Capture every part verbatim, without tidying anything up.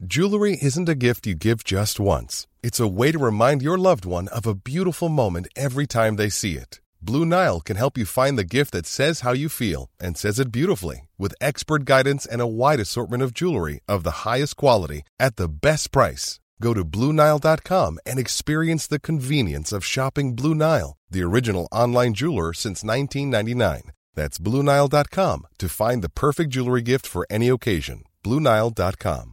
Jewelry isn't a gift you give just once. It's a way to remind your loved one of a beautiful moment every time they see it. Blue Nile can help you find the gift that says how you feel and says it beautifully, with expert guidance and a wide assortment of jewelry of the highest quality at the best price. Go to Blue Nile dot com and experience the convenience of shopping Blue Nile, the original online jeweler since nineteen ninety-nine. That's Blue Nile dot com to find the perfect jewelry gift for any occasion. Blue Nile dot com.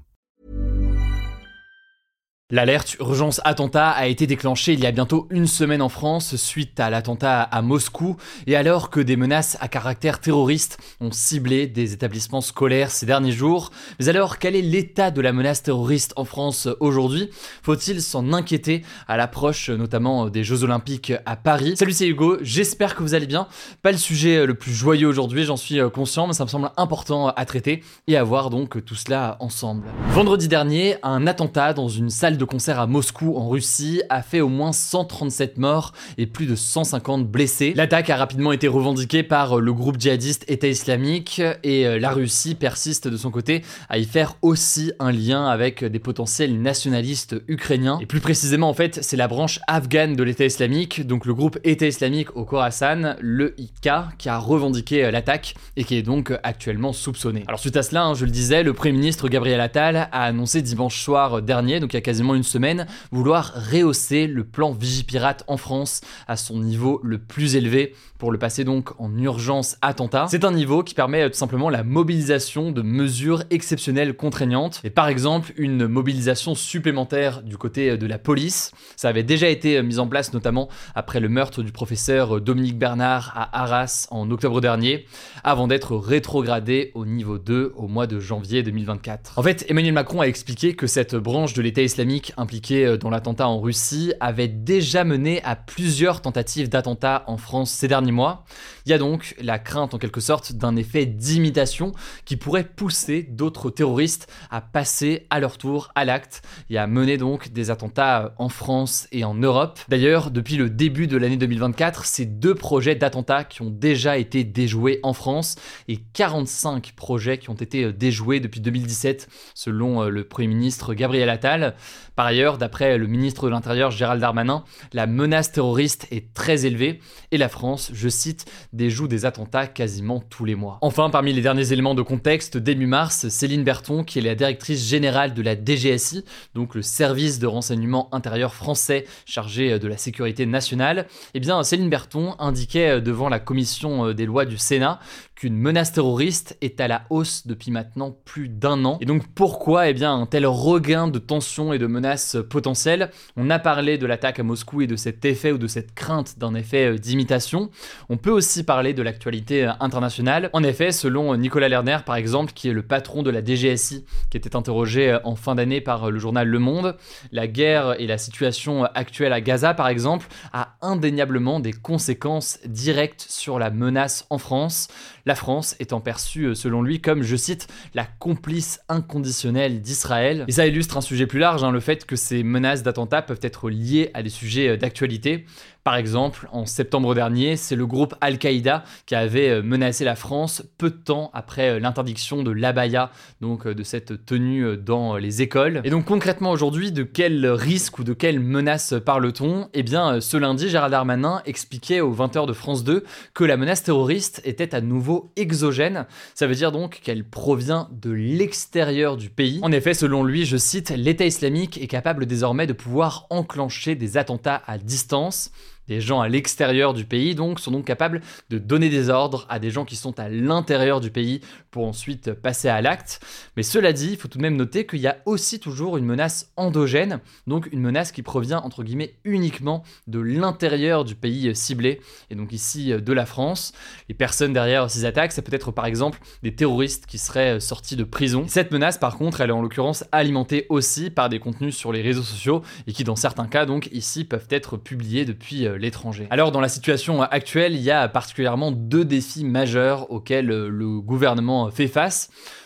L'alerte urgence attentat a été déclenchée il y a bientôt une semaine en France suite à l'attentat à Moscou et alors que des menaces à caractère terroriste ont ciblé des établissements scolaires ces derniers jours. Mais alors, quel est l'état de la menace terroriste en France aujourd'hui ? Faut-il s'en inquiéter à l'approche notamment des Jeux Olympiques à Paris ? Salut, c'est Hugo, j'espère que vous allez bien. Pas le sujet le plus joyeux aujourd'hui, j'en suis conscient, mais ça me semble important à traiter et à voir donc tout cela ensemble. Vendredi dernier, un attentat dans une salle de concert à Moscou en Russie a fait au moins cent trente-sept morts et plus de cent cinquante blessés. L'attaque a rapidement été revendiquée par le groupe djihadiste État islamique et la Russie persiste de son côté à y faire aussi un lien avec des potentiels nationalistes ukrainiens. Et plus précisément en fait, c'est la branche afghane de l'État islamique, donc le groupe État islamique au Khorasan, le I K, qui a revendiqué l'attaque et qui est donc actuellement soupçonné. Alors suite à cela, hein, je le disais, le Premier ministre Gabriel Attal a annoncé dimanche soir dernier, donc il y a quasiment une semaine, vouloir rehausser le plan Vigipirate en France à son niveau le plus élevé pour le passer donc en urgence attentat. C'est un niveau qui permet tout simplement la mobilisation de mesures exceptionnelles contraignantes et par exemple une mobilisation supplémentaire du côté de la police. Ça avait déjà été mis en place notamment après le meurtre du professeur Dominique Bernard à Arras en octobre dernier avant d'être rétrogradé au niveau deux au mois de janvier deux mille vingt-quatre. En fait, Emmanuel Macron a expliqué que cette branche de l'État islamique impliqué dans l'attentat en Russie avait déjà mené à plusieurs tentatives d'attentats en France ces derniers mois. Il y a donc la crainte en quelque sorte d'un effet d'imitation qui pourrait pousser d'autres terroristes à passer à leur tour à l'acte et à mener donc des attentats en France et en Europe. D'ailleurs, depuis le début de l'année deux mille vingt-quatre, c'est deux projets d'attentats qui ont déjà été déjoués en France et quarante-cinq projets qui ont été déjoués depuis deux mille dix-sept selon le Premier ministre Gabriel Attal. Par ailleurs, d'après le ministre de l'Intérieur Gérald Darmanin, la menace terroriste est très élevée et la France, je cite, déjoue des attentats quasiment tous les mois. Enfin, parmi les derniers éléments de contexte, début mars, Céline Berthon, qui est la directrice générale de la D G S I, donc le service de renseignement intérieur français chargé de la sécurité nationale, eh bien Céline Berthon indiquait devant la commission des lois du Sénat qu'une menace terroriste est à la hausse depuis maintenant plus d'un an. Et donc pourquoi eh bien, un tel regain de tensions et de menaces potentielles ? On a parlé de l'attaque à Moscou et de cet effet ou de cette crainte d'un effet d'imitation. On peut aussi parler de l'actualité internationale. En effet, selon Nicolas Lerner par exemple, qui est le patron de la D G S I, qui était interrogé en fin d'année par le journal Le Monde, la guerre et la situation actuelle à Gaza par exemple a indéniablement des conséquences directes sur la menace en France. La France étant perçue, selon lui, comme, je cite, la complice inconditionnelle d'Israël. Et ça illustre un sujet plus large, hein, le fait que ces menaces d'attentats peuvent être liées à des sujets d'actualité. Par exemple, en septembre dernier, c'est le groupe Al-Qaïda qui avait menacé la France peu de temps après l'interdiction de l'abaya, donc de cette tenue dans les écoles. Et donc concrètement aujourd'hui, de quel risque ou de quelle menace parle-t-on ? Eh bien, ce lundi, Gérald Darmanin expliquait aux vingt heures de France deux que la menace terroriste était à nouveau exogène. Ça veut dire donc qu'elle provient de l'extérieur du pays. En effet, selon lui, je cite, l'État islamique est capable désormais de pouvoir enclencher des attentats à distance. Des gens à l'extérieur du pays donc sont donc capables de donner des ordres à des gens qui sont à l'intérieur du pays pour ensuite passer à l'acte. Mais cela dit, il faut tout de même noter qu'il y a aussi toujours une menace endogène, donc une menace qui provient entre guillemets uniquement de l'intérieur du pays ciblé, et donc ici de la France. Les personnes derrière ces attaques, ça peut être par exemple des terroristes qui seraient sortis de prison. Cette menace par contre, elle est en l'occurrence alimentée aussi par des contenus sur les réseaux sociaux et qui dans certains cas donc ici peuvent être publiés depuis l'étranger. Alors dans la situation actuelle, il y a particulièrement deux défis majeurs auxquels le gouvernement fait face.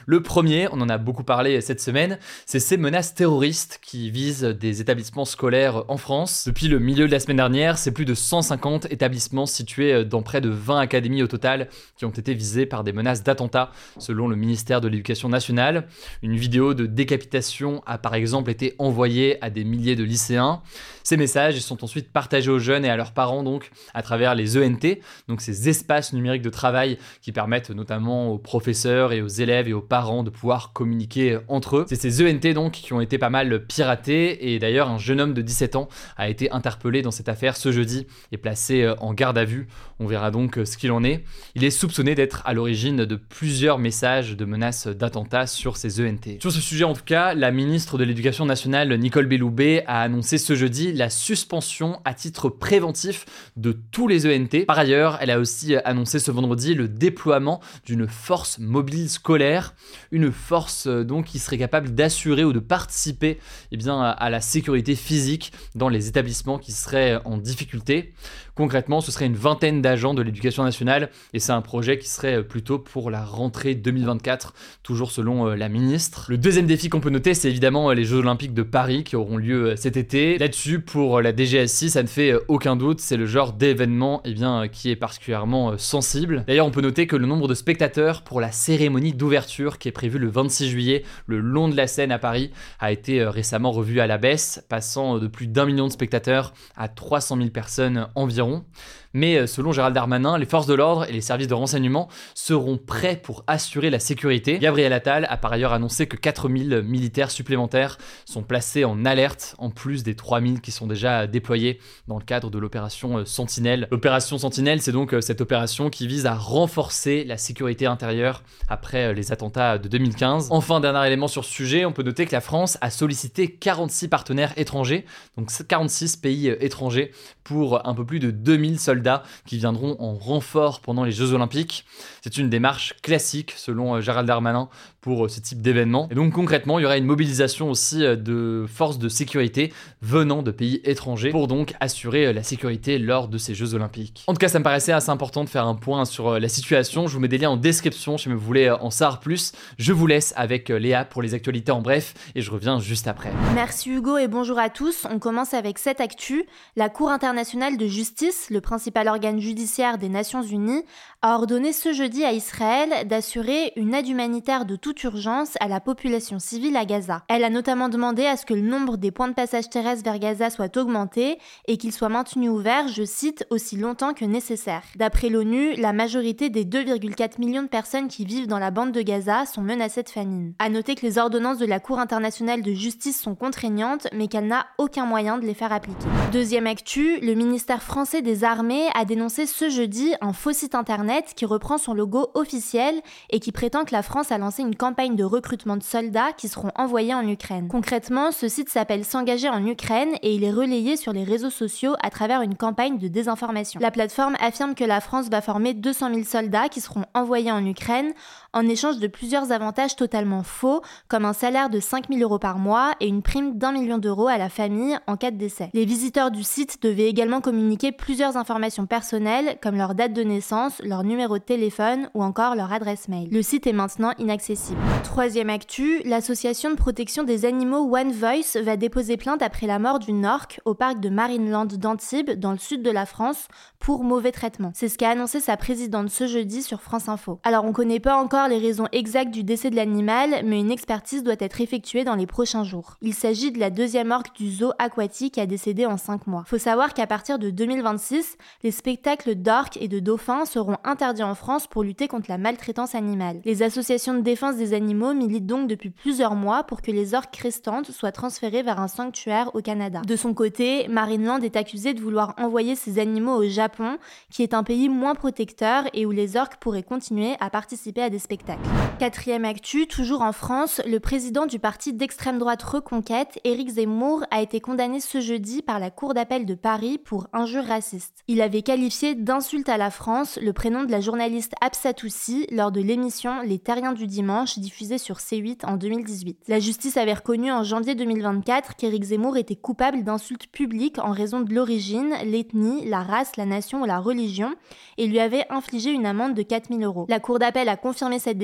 Le premier, on en a beaucoup parlé cette semaine, c'est ces menaces terroristes qui visent des établissements scolaires en France. Depuis le milieu de la semaine dernière, c'est plus de cent cinquante établissements situés dans près de vingt académies au total qui ont été visés par des menaces d'attentats, selon le ministère de l'Éducation nationale. Une vidéo de décapitation a par exemple été envoyée à des milliers de lycéens. Ces messages sont ensuite partagés aux jeunes et à leurs parents donc à travers les E N T, donc ces espaces numériques de travail qui permettent notamment aux professeurs et aux élèves et aux parents de pouvoir communiquer entre eux. C'est ces E N T donc qui ont été pas mal piratés et d'ailleurs un jeune homme de dix-sept ans a été interpellé dans cette affaire ce jeudi et placé en garde à vue. On verra donc ce qu'il en est. Il est soupçonné d'être à l'origine de plusieurs messages de menaces d'attentats sur ces E N T. Sur ce sujet en tout cas, la ministre de l'Éducation nationale Nicole Belloubet a annoncé ce jeudi la suspension à titre préventif de tous les E N T. Par ailleurs, elle a aussi annoncé ce vendredi le déploiement d'une force mobile scolaire, une force donc qui serait capable d'assurer ou de participer eh bien, à la sécurité physique dans les établissements qui seraient en difficulté. Concrètement, ce serait une vingtaine d'agents de l'Éducation nationale et c'est un projet qui serait plutôt pour la rentrée deux mille vingt-quatre, toujours selon la ministre. Le deuxième défi qu'on peut noter, c'est évidemment les Jeux Olympiques de Paris qui auront lieu cet été. Là-dessus, pour la D G S I, ça ne fait aucun doute, c'est le genre d'événement eh bien, qui est particulièrement sensible. D'ailleurs, on peut noter que le nombre de spectateurs pour la cérémonie d'ouverture qui est prévue le vingt-six juillet, le long de la Seine à Paris, a été récemment revu à la baisse, passant de plus d'un million de spectateurs à trois cent mille personnes environ. Mais selon Gérald Darmanin, les forces de l'ordre et les services de renseignement seront prêts pour assurer la sécurité. Gabriel Attal a par ailleurs annoncé que quatre mille militaires supplémentaires sont placés en alerte, en plus des trois mille qui sont déjà déployés dans le cadre de l'opération Sentinelle. L'opération Sentinelle, c'est donc cette opération qui vise à renforcer la sécurité intérieure après les attentats de deux mille quinze. Enfin, dernier élément sur ce sujet, on peut noter que la France a sollicité quarante-six partenaires étrangers, donc quarante-six pays étrangers, pour un peu plus de deux mille soldats qui viendront en renfort pendant les Jeux Olympiques. C'est une démarche classique selon Gérald Darmanin pour ce type d'événement. Et donc concrètement, il y aura une mobilisation aussi de forces de sécurité venant de pays étrangers pour donc assurer la sécurité lors de ces Jeux Olympiques. En tout cas, ça me paraissait assez important de faire un point sur la situation. Je vous mets des liens en description si vous voulez en savoir plus. Je vous laisse avec Léa pour les actualités en bref et je reviens juste après. Merci Hugo et bonjour à tous. On commence avec cette actu. La Cour internationale de justice, le principal organe judiciaire des Nations Unies, a ordonné ce jeudi à Israël d'assurer une aide humanitaire de toute urgence à la population civile à Gaza. Elle a notamment demandé à ce que le nombre des points de passage terrestre vers Gaza soit augmenté et qu'il soit maintenu ouvert, je cite, aussi longtemps que nécessaire. D'après l'ONU, la majorité des deux virgule quatre millions de personnes qui vivent dans la bande de Gaza sont menacées de famine. À noter que les ordonnances de la Cour internationale de justice sont contraignantes, mais qu'elle n'a aucun moyen de les faire appliquer. Deuxième actu, le ministère français des Armées a dénoncé ce jeudi un faux site internet qui reprend son logo officiel et qui prétend que la France a lancé une campagne de recrutement de soldats qui seront envoyés en Ukraine. Concrètement, ce site s'appelle S'engager en Ukraine et il est relayé sur les réseaux sociaux à travers une campagne de désinformation. La plateforme affirme que la France va former deux cent mille soldats qui seront envoyés en Ukraine en échange de plusieurs avantages totalement faux, comme un salaire de cinq mille euros par mois et une prime d'un million d'euros à la famille en cas de décès. Les visiteurs du site devaient également communiquer plusieurs informations personnelles, comme leur date de naissance, leur numéro de téléphone ou encore leur adresse mail. Le site est maintenant inaccessible. Troisième actu, l'association de protection des animaux One Voice va déposer plainte après la mort d'une orque au parc de Marineland d'Antibes, dans le sud de la France, pour mauvais traitement. C'est ce qu'a annoncé sa présidente ce jeudi sur France Info. Alors on connaît pas encore les raisons exactes du décès de l'animal, mais une expertise doit être effectuée dans les prochains jours. Il s'agit de la deuxième orque du zoo aquatique qui a décédé en cinq mois. Faut savoir qu'à partir de deux mille vingt-six, les spectacles d'orques et de dauphins seront interdits en France pour lutter contre la maltraitance animale. Les associations de défense des animaux militent donc depuis plusieurs mois pour que les orques restantes soient transférées vers un sanctuaire au Canada. De son côté, Marineland est accusée de vouloir envoyer ses animaux au Japon, qui est un pays moins protecteur et où les orques pourraient continuer à participer à des spectacles. Quatrième actu, toujours en France, le président du parti d'extrême droite Reconquête, Éric Zemmour, a été condamné ce jeudi par la Cour d'appel de Paris pour injures racistes. Il avait qualifié d'insulte à la France le prénom de la journaliste Absa Toussi lors de l'émission Les Terriens du Dimanche, diffusée sur C huit en deux mille dix-huit. La justice avait reconnu en janvier deux mille vingt-quatre qu'Éric Zemmour était coupable d'insultes publiques en raison de l'origine, l'ethnie, la race, la nation ou la religion et lui avait infligé une amende de quatre mille euros. La Cour d'appel a confirmé cette décision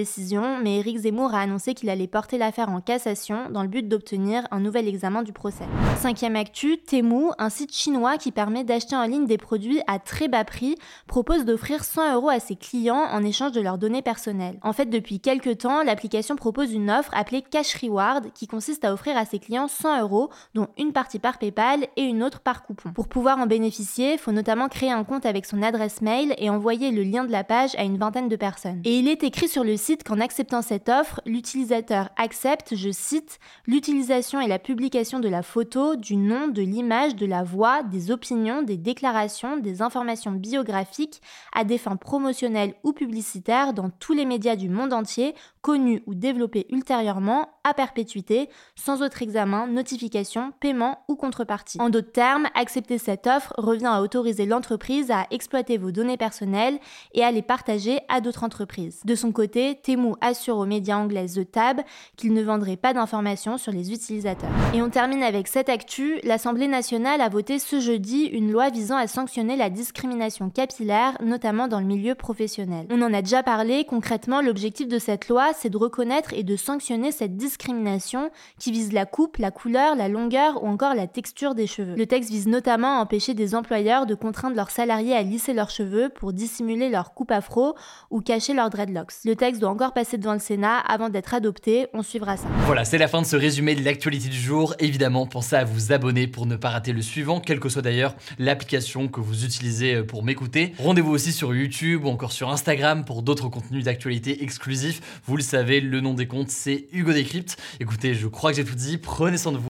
décision, mais Éric Zemmour a annoncé qu'il allait porter l'affaire en cassation dans le but d'obtenir un nouvel examen du procès. Cinquième actu, Temu, un site chinois qui permet d'acheter en ligne des produits à très bas prix, propose d'offrir cent euros à ses clients en échange de leurs données personnelles. En fait, depuis quelques temps, l'application propose une offre appelée Cash Reward qui consiste à offrir à ses clients cent euros, dont une partie par PayPal et une autre par coupon. Pour pouvoir en bénéficier, il faut notamment créer un compte avec son adresse mail et envoyer le lien de la page à une vingtaine de personnes. Et il est écrit sur le site qu'en acceptant cette offre, l'utilisateur accepte, je cite, l'utilisation et la publication de la photo, du nom, de l'image, de la voix, des opinions, des déclarations, des informations biographiques à des fins promotionnelles ou publicitaires dans tous les médias du monde entier, connus ou développés ultérieurement, à perpétuité, sans autre examen, notification, paiement ou contrepartie. En d'autres termes, accepter cette offre revient à autoriser l'entreprise à exploiter vos données personnelles et à les partager à d'autres entreprises. De son côté, Temu assure aux médias anglais The Tab qu'il ne vendrait pas d'informations sur les utilisateurs. Et on termine avec cette actu, l'Assemblée nationale a voté ce jeudi une loi visant à sanctionner la discrimination capillaire, notamment dans le milieu professionnel. On en a déjà parlé, concrètement, l'objectif de cette loi, c'est de reconnaître et de sanctionner cette discrimination qui vise la coupe, la couleur, la longueur ou encore la texture des cheveux. Le texte vise notamment à empêcher des employeurs de contraindre leurs salariés à lisser leurs cheveux pour dissimuler leur coupe afro ou cacher leurs dreadlocks. Le texte doit encore passer devant le Sénat avant d'être adopté, on suivra ça. Voilà, c'est la fin de ce résumé de l'actualité du jour. Évidemment, pensez à vous abonner pour ne pas rater le suivant, quelle que soit d'ailleurs l'application que vous utilisez pour m'écouter. Rendez-vous aussi sur YouTube ou encore sur Instagram pour d'autres contenus d'actualité exclusifs. Vous le savez, le nom des comptes, c'est Hugo Décrypte. Écoutez, je crois que j'ai tout dit, prenez soin de vous.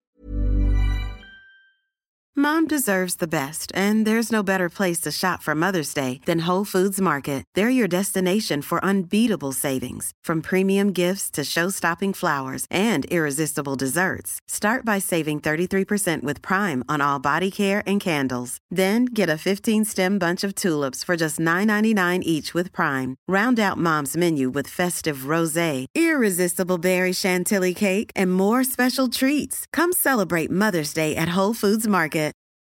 Mom deserves the best, and there's no better place to shop for Mother's Day than Whole Foods Market. They're your destination for unbeatable savings, from premium gifts to show-stopping flowers and irresistible desserts. Start by saving thirty-three percent with Prime on all body care and candles. Then get a fifteen-stem bunch of tulips for just nine ninety-nine each with Prime. Round out Mom's menu with festive rosé, irresistible berry chantilly cake, and more special treats. Come celebrate Mother's Day at Whole Foods Market.